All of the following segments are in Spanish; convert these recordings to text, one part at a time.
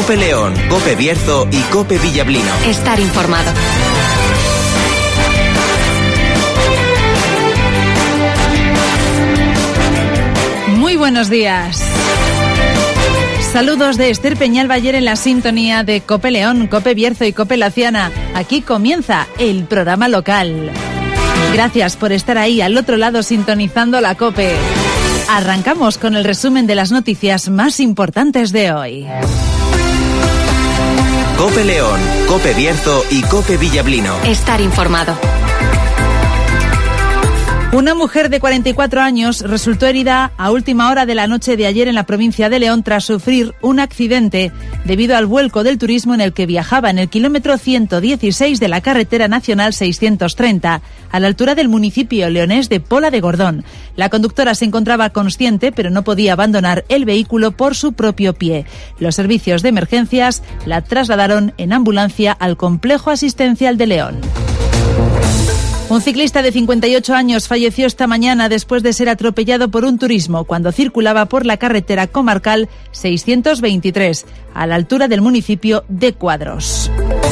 COPE León, COPE Bierzo y COPE Villablino. Estar informado. Muy buenos días. Saludos de Esther Peñalbayer en la sintonía de COPE León, COPE Bierzo y COPE Laciana. Aquí comienza el programa local. Gracias por estar ahí al otro lado sintonizando la COPE. Arrancamos con el resumen de las noticias más importantes de hoy. COPE León, COPE Bierzo y COPE Villablino. Estar informado. Una mujer de 44 años resultó herida a última hora de la noche de ayer en la provincia de León tras sufrir un accidente debido al vuelco del turismo en el que viajaba en el kilómetro 116 de la carretera nacional 630, a la altura del municipio leonés de Pola de Gordón. La conductora se encontraba consciente, pero no podía abandonar el vehículo por su propio pie. Los servicios de emergencias la trasladaron en ambulancia al complejo asistencial de León. Un ciclista de 58 años falleció esta mañana después de ser atropellado por un turismo cuando circulaba por la carretera comarcal 623, a la altura del municipio de Cuadros.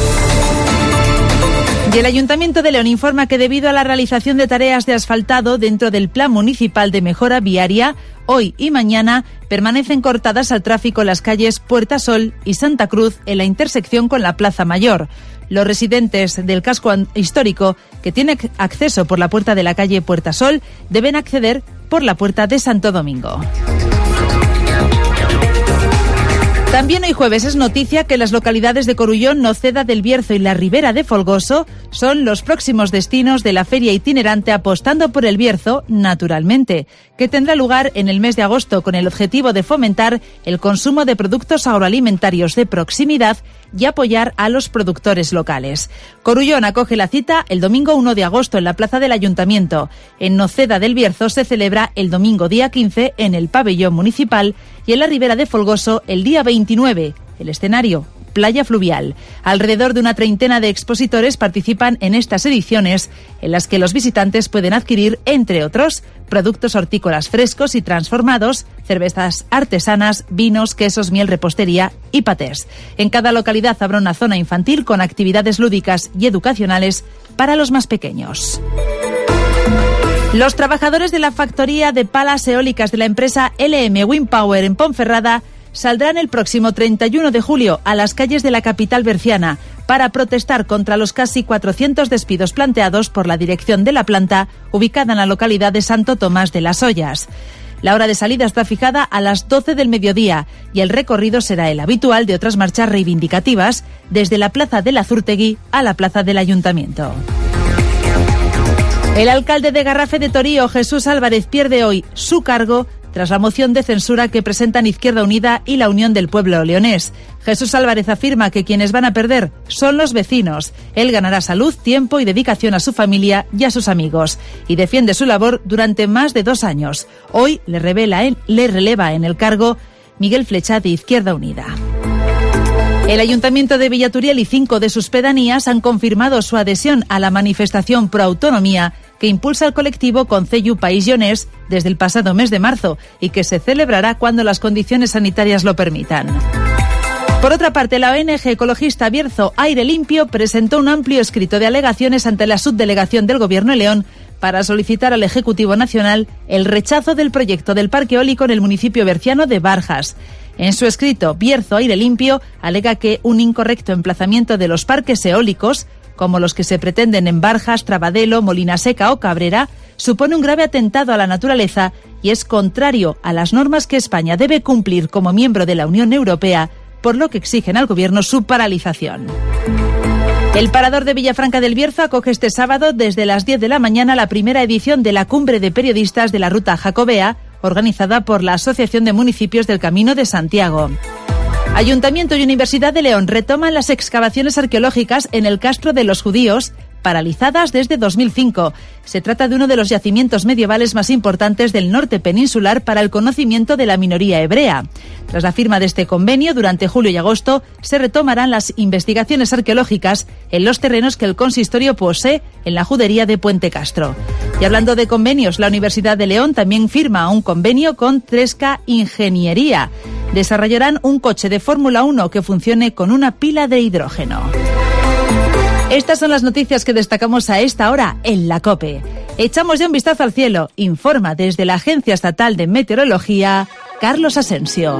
Y el Ayuntamiento de León informa que debido a la realización de tareas de asfaltado dentro del Plan Municipal de Mejora Viaria, hoy y mañana permanecen cortadas al tráfico las calles Puerta Sol y Santa Cruz en la intersección con la Plaza Mayor. Los residentes del casco histórico que tienen acceso por la puerta de la calle Puerta Sol deben acceder por la puerta de Santo Domingo. También hoy jueves es noticia que las localidades de Corullón, Noceda del Bierzo y la Ribera de Folgoso son los próximos destinos de la feria itinerante Apostando por el Bierzo, naturalmente, que tendrá lugar en el mes de agosto con el objetivo de fomentar el consumo de productos agroalimentarios de proximidad y apoyar a los productores locales. Corullón acoge la cita el domingo 1 de agosto en la plaza del Ayuntamiento. En Noceda del Bierzo se celebra el domingo día 15 en el pabellón municipal y en la Ribera de Folgoso el día 29. El escenario, Playa Fluvial. Alrededor de una treintena de expositores participan en estas ediciones, en las que los visitantes pueden adquirir, entre otros, productos hortícolas frescos y transformados, cervezas artesanas, vinos, quesos, miel, repostería y patés. En cada localidad habrá una zona infantil con actividades lúdicas y educacionales para los más pequeños. Los trabajadores de la factoría de palas eólicas de la empresa LM Wind Power en Ponferrada saldrán el próximo 31 de julio a las calles de la capital berciana para protestar contra los casi 400 despidos planteados por la dirección de la planta ubicada en la localidad de Santo Tomás de las Ollas. La hora de salida está fijada a las 12 del mediodía y el recorrido será el habitual de otras marchas reivindicativas desde la Plaza de la Zurtegui a la Plaza del Ayuntamiento. El alcalde de Garrafe de Torío, Jesús Álvarez, pierde hoy su cargo tras la moción de censura que presentan Izquierda Unida y la Unión del Pueblo Leonés. Jesús Álvarez afirma que quienes van a perder son los vecinos. Él ganará salud, tiempo y dedicación a su familia y a sus amigos. Y defiende su labor durante más de 2 años. Hoy le releva en el cargo Miguel Flechat de Izquierda Unida. El Ayuntamiento de Villaturiel y 5 de sus pedanías han confirmado su adhesión a la manifestación pro autonomía que impulsa el colectivo Concellu País Lleonés desde el pasado mes de marzo y que se celebrará cuando las condiciones sanitarias lo permitan. Por otra parte, la ONG ecologista Bierzo Aire Limpio presentó un amplio escrito de alegaciones ante la subdelegación del Gobierno de León para solicitar al Ejecutivo Nacional el rechazo del proyecto del parque eólico en el municipio berciano de Barjas. En su escrito, Bierzo Aire Limpio alega que un incorrecto emplazamiento de los parques eólicos, como los que se pretenden en Barjas, Trabadelo, Molina Seca o Cabrera, supone un grave atentado a la naturaleza y es contrario a las normas que España debe cumplir como miembro de la Unión Europea, por lo que exigen al Gobierno su paralización. El Parador de Villafranca del Bierzo acoge este sábado desde las 10 de la mañana la primera edición de la Cumbre de Periodistas de la Ruta Jacobea, organizada por la Asociación de Municipios del Camino de Santiago. Ayuntamiento y Universidad de León retoman las excavaciones arqueológicas en el Castro de los Judíos, paralizadas desde 2005. Se trata de uno de los yacimientos medievales más importantes del norte peninsular para el conocimiento de la minoría hebrea. Tras la firma de este convenio, durante julio y agosto se retomarán las investigaciones arqueológicas en los terrenos que el consistorio posee en la judería de Puente Castro. Y hablando de convenios, la Universidad de León también firma un convenio con Tresca Ingeniería. desarrollarán un coche de Fórmula 1 que funcione con una pila de hidrógeno. Estas son las noticias que destacamos a esta hora en la COPE. Echamos ya un vistazo al cielo. Informa desde la Agencia Estatal de Meteorología, Carlos Asensio.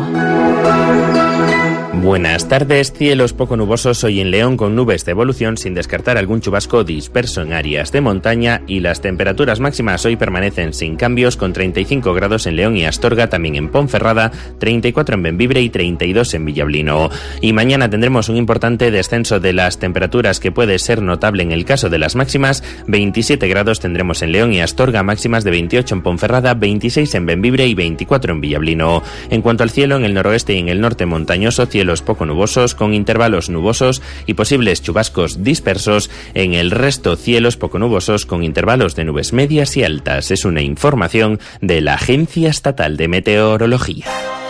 Buenas tardes, cielos poco nubosos hoy en León con nubes de evolución sin descartar algún chubasco disperso en áreas de montaña y las temperaturas máximas hoy permanecen sin cambios con 35 grados en León y Astorga, también en Ponferrada, 34 en Bembibre y 32 en Villablino. Y mañana tendremos un importante descenso de las temperaturas que puede ser notable en el caso de las máximas, 27 grados tendremos en León y Astorga, máximas de 28 en Ponferrada, 26 en Bembibre y 24 en Villablino. En cuanto al cielo, en el noroeste y en el norte montañoso, cielos poco nubosos, con intervalos nubosos y posibles chubascos dispersos. En el resto, cielos poco nubosos, con intervalos de nubes medias y altas. Es una información de la Agencia Estatal de Meteorología.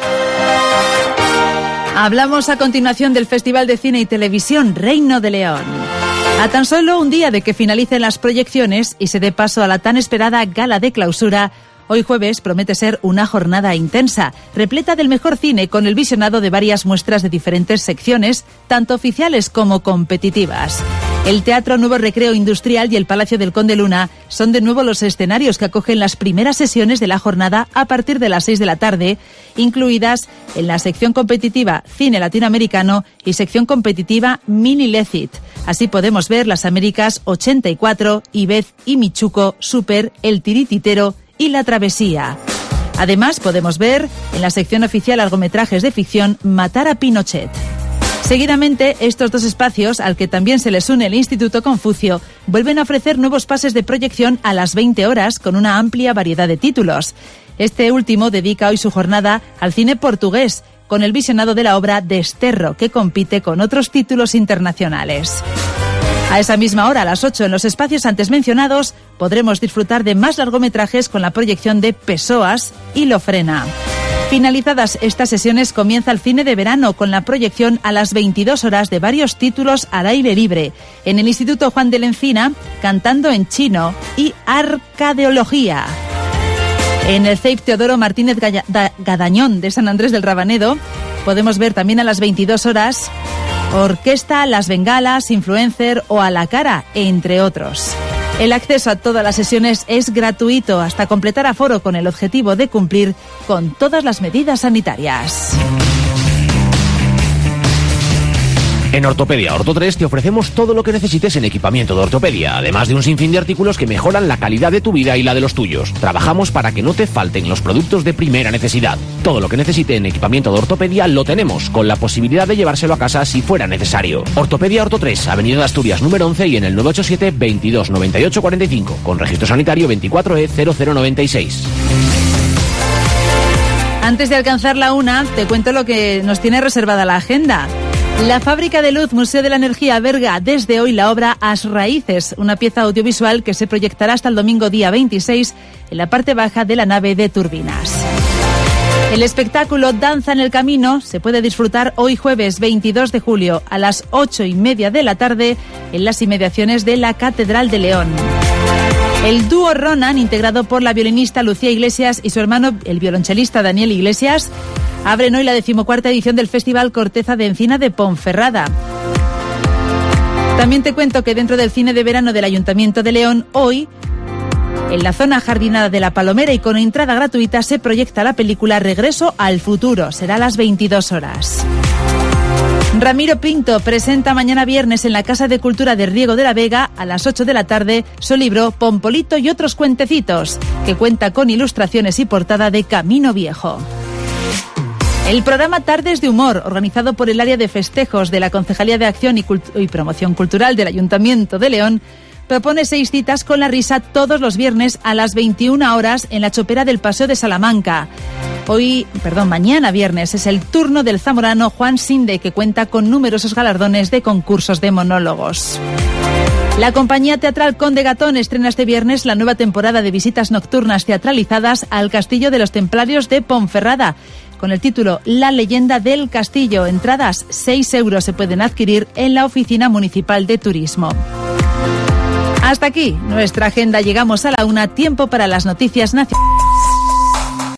Hablamos a continuación del Festival de Cine y Televisión Reino de León. A tan solo un día de que finalicen las proyecciones y se dé paso a la tan esperada gala de clausura, hoy jueves promete ser una jornada intensa, repleta del mejor cine con el visionado de varias muestras de diferentes secciones, tanto oficiales como competitivas. El Teatro Nuevo Recreo Industrial y el Palacio del Conde Luna son de nuevo los escenarios que acogen las primeras sesiones de la jornada a partir de las 6 de la tarde, incluidas en la sección competitiva Cine Latinoamericano y sección competitiva Mini Lecit. Así podemos ver Las Américas 84, Ibez y Michuco, Super, El Tirititero y La Travesía. Además, podemos ver en la sección oficial largometrajes de ficción Matar a Pinochet. Seguidamente, estos dos espacios, al que también se les une el Instituto Confucio, vuelven a ofrecer nuevos pases de proyección a las 20 horas con una amplia variedad de títulos. Este último dedica hoy su jornada al cine portugués, con el visionado de la obra Desterro, que compite con otros títulos internacionales. A esa misma hora, a las 8, en los espacios antes mencionados, podremos disfrutar de más largometrajes con la proyección de Pessoas y Lo Frena. Finalizadas estas sesiones, comienza el cine de verano con la proyección a las 22 horas de varios títulos al aire libre. En el Instituto Juan de la Encina, Cantando en Chino y Arcadeología. En el CEIP Teodoro Martínez Gadañón de San Andrés del Rabanedo, podemos ver también a las 22 horas Orquesta, Las Bengalas, Influencer o A la Cara, entre otros. El acceso a todas las sesiones es gratuito hasta completar aforo con el objetivo de cumplir con todas las medidas sanitarias. En Ortopedia Orto 3 te ofrecemos todo lo que necesites en equipamiento de ortopedia, además de un sinfín de artículos que mejoran la calidad de tu vida y la de los tuyos. Trabajamos para que no te falten los productos de primera necesidad. Todo lo que necesite en equipamiento de ortopedia lo tenemos, con la posibilidad de llevárselo a casa si fuera necesario. Ortopedia Orto 3, Avenida de Asturias número 11 y en el 987 22 98 45, con registro sanitario 24E0096. Antes de alcanzar la 1, te cuento lo que nos tiene reservada la agenda. La Fábrica de Luz Museo de la Energía alberga desde hoy la obra As Raíces, una pieza audiovisual que se proyectará hasta el domingo día 26 en la parte baja de la nave de turbinas. El espectáculo Danza en el Camino se puede disfrutar hoy jueves 22 de julio a las 8:30 de la tarde en las inmediaciones de la Catedral de León. El dúo Ronan, integrado por la violinista Lucía Iglesias y su hermano, el violonchelista Daniel Iglesias, abren hoy la 14ª edición del Festival Corteza de Encina de Ponferrada. También te cuento que dentro del cine de verano del Ayuntamiento de León, hoy, en la zona jardinada de La Palomera y con entrada gratuita, se proyecta la película Regreso al Futuro. Será a las 22 horas. Ramiro Pinto presenta mañana viernes en la Casa de Cultura de Riego de la Vega a las 8 de la tarde su libro Pompolito y otros cuentecitos, que cuenta con ilustraciones y portada de Camino Viejo. El programa Tardes de Humor, organizado por el área de festejos de la Concejalía de Acción y Promoción Cultural del Ayuntamiento de León, propone 6 citas con la risa todos los viernes a las 21 horas en la Chopera del Paseo de Salamanca. Mañana viernes es el turno del zamorano Juan Sinde, que cuenta con numerosos galardones de concursos de monólogos. La compañía teatral Conde Gatón estrena este viernes la nueva temporada de visitas nocturnas teatralizadas al Castillo de los Templarios de Ponferrada, con el título La leyenda del castillo. Entradas 6 euros se pueden adquirir en la Oficina Municipal de Turismo. Hasta aquí nuestra agenda. Llegamos a la 1, tiempo para las noticias nacionales.